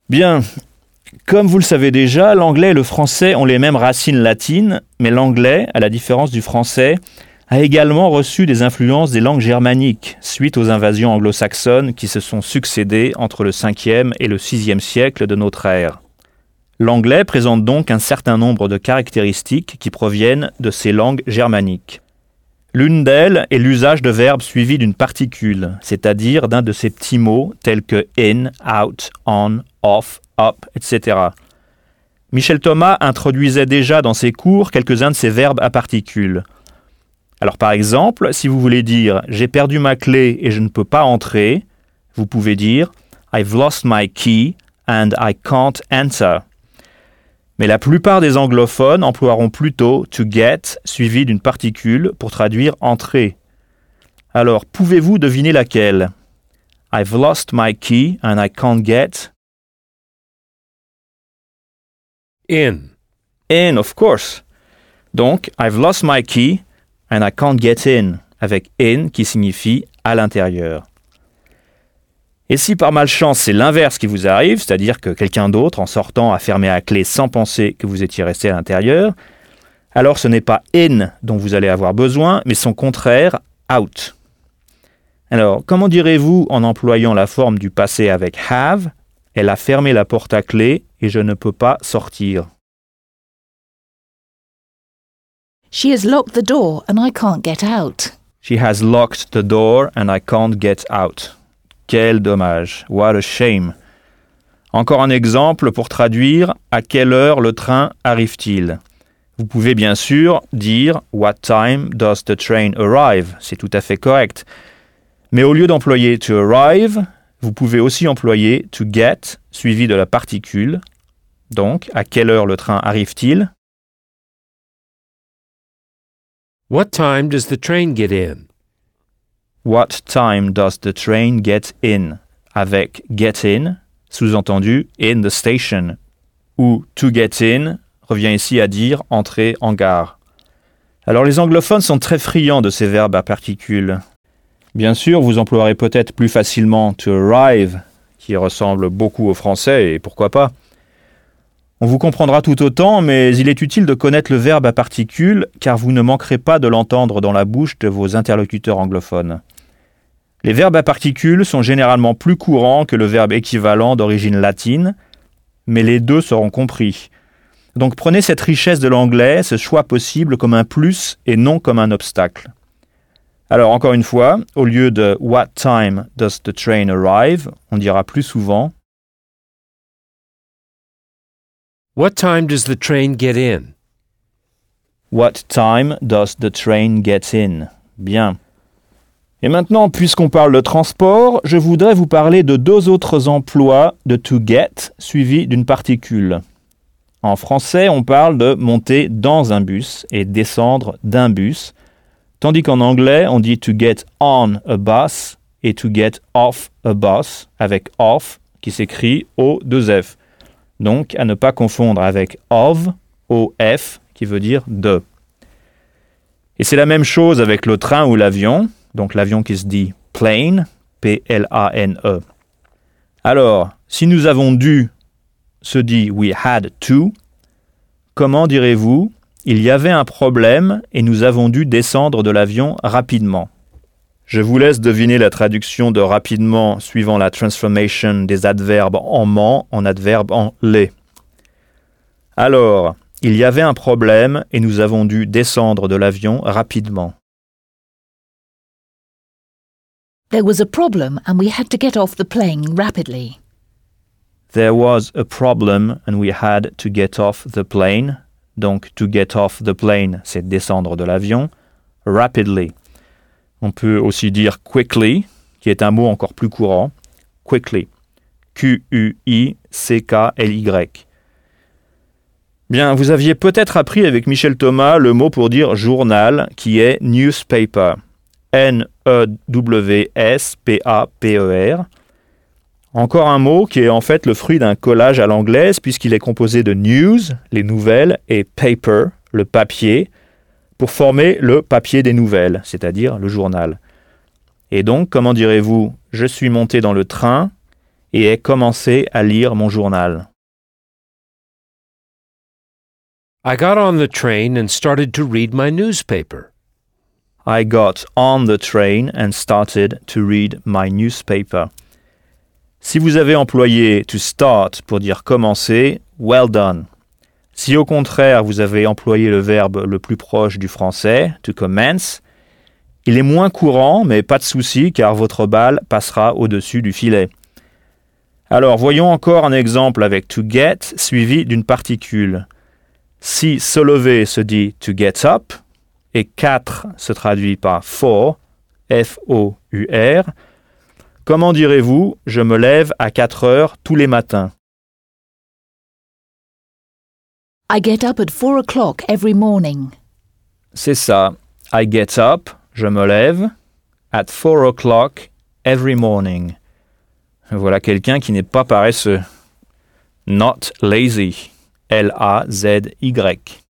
Bien, comme vous le savez déjà, l'anglais et le français ont les mêmes racines latines, mais l'anglais, à la différence du français, a également reçu des influences des langues germaniques, suite aux invasions anglo-saxonnes qui se sont succédées entre le 5e et le 6e siècle de notre ère. L'anglais présente donc un certain nombre de caractéristiques qui proviennent de ces langues germaniques. L'une d'elles est l'usage de verbes suivis d'une particule, c'est-à-dire d'un de ces petits mots tels que in, out, on, off, up, etc. Michel Thomas introduisait déjà dans ses cours quelques-uns de ces verbes à particules. Alors par exemple, si vous voulez dire « j'ai perdu ma clé et je ne peux pas entrer », vous pouvez dire « I've lost my key and I can't enter ». Mais la plupart des anglophones emploieront plutôt « to get » suivi d'une particule pour traduire « entrer ». Alors, pouvez-vous deviner laquelle ? « I've lost my key and I can't get » In. In, of course. Donc, I've lost my key and I can't get in, avec in qui signifie à l'intérieur. Et si par malchance c'est l'inverse qui vous arrive, c'est-à-dire que quelqu'un d'autre, en sortant, a fermé la clé sans penser que vous étiez resté à l'intérieur, alors ce n'est pas in dont vous allez avoir besoin, mais son contraire, out. Alors, comment direz-vous en employant la forme du passé avec have ? Elle a fermé la porte à clé et je ne peux pas sortir. She has locked the door and I can't get out. She has locked the door and I can't get out. Quel dommage. What a shame. Encore un exemple pour traduire « à quelle heure le train arrive-t-il » Vous pouvez bien sûr dire « What time does the train arrive ?» C'est tout à fait correct. Mais au lieu d'employer « to arrive », vous pouvez aussi employer « to get » suivi de la particule. Donc, à quelle heure le train arrive-t-il ? What time does the train get in? What time does the train get in? Avec get in, sous-entendu in the station. Ou to get in revient ici à dire entrer en gare. Alors les anglophones sont très friands de ces verbes à particules. Bien sûr, vous emploierez peut-être plus facilement to arrive, qui ressemble beaucoup au français, et pourquoi pas. On vous comprendra tout autant, mais il est utile de connaître le verbe à particules, car vous ne manquerez pas de l'entendre dans la bouche de vos interlocuteurs anglophones. Les verbes à particules sont généralement plus courants que le verbe équivalent d'origine latine, mais les deux seront compris. Donc prenez cette richesse de l'anglais, ce choix possible comme un plus et non comme un obstacle. Alors encore une fois, au lieu de « What time does the train arrive ?», on dira plus souvent « What time does the train get in? » What time does the train get in? Bien. Et maintenant, puisqu'on parle de transport, je voudrais vous parler de deux autres emplois de to get suivis d'une particule. En français, on parle de monter dans un bus et descendre d'un bus, tandis qu'en anglais, on dit to get on a bus et to get off a bus, avec off qui s'écrit O2F. Donc, à ne pas confondre avec of, O-F, qui veut dire de. Et c'est la même chose avec le train ou l'avion, donc l'avion qui se dit plane, P-L-A-N-E. Alors, si nous avons dû se dit we had to, comment direz-vous il y avait un problème et nous avons dû descendre de l'avion rapidement? Je vous laisse deviner la traduction de rapidement suivant la transformation des adverbes en ment en adverbes en les. Alors, il y avait un problème et nous avons dû descendre de l'avion rapidement. There was a problem and we had to get off the plane rapidly. There was a problem and we had to get off the plane. Donc, to get off the plane, c'est descendre de l'avion. Rapidly. On peut aussi dire quickly, qui est un mot encore plus courant. Quickly. Q-U-I-C-K-L-Y. Bien, vous aviez peut-être appris avec Michel Thomas le mot pour dire journal, qui est newspaper. N-E-W-S-P-A-P-E-R. Encore un mot qui est en fait le fruit d'un collage à l'anglaise, puisqu'il est composé de news, les nouvelles, et paper, le papier, pour former le papier des nouvelles, c'est-à-dire le journal. Et donc, comment direz-vous « Je suis monté dans le train et ai commencé à lire mon journal. I got on the train and started to read my newspaper. I got on the train and started to read my newspaper. Si vous avez employé to start pour dire commencer, well done. Si au contraire vous avez employé le verbe le plus proche du français, to commence, il est moins courant, mais pas de souci car votre balle passera au-dessus du filet. Alors voyons encore un exemple avec to get suivi d'une particule. Si se lever se dit to get up et 4 se traduit par for, F-O-U-R, comment direz-vous « je me lève à 4 heures tous les matins » ? I get up at 4 o'clock every morning. C'est ça. I get up, je me lève, at 4 o'clock every morning. Voilà quelqu'un qui n'est pas paresseux. Not lazy. L-A-Z-Y.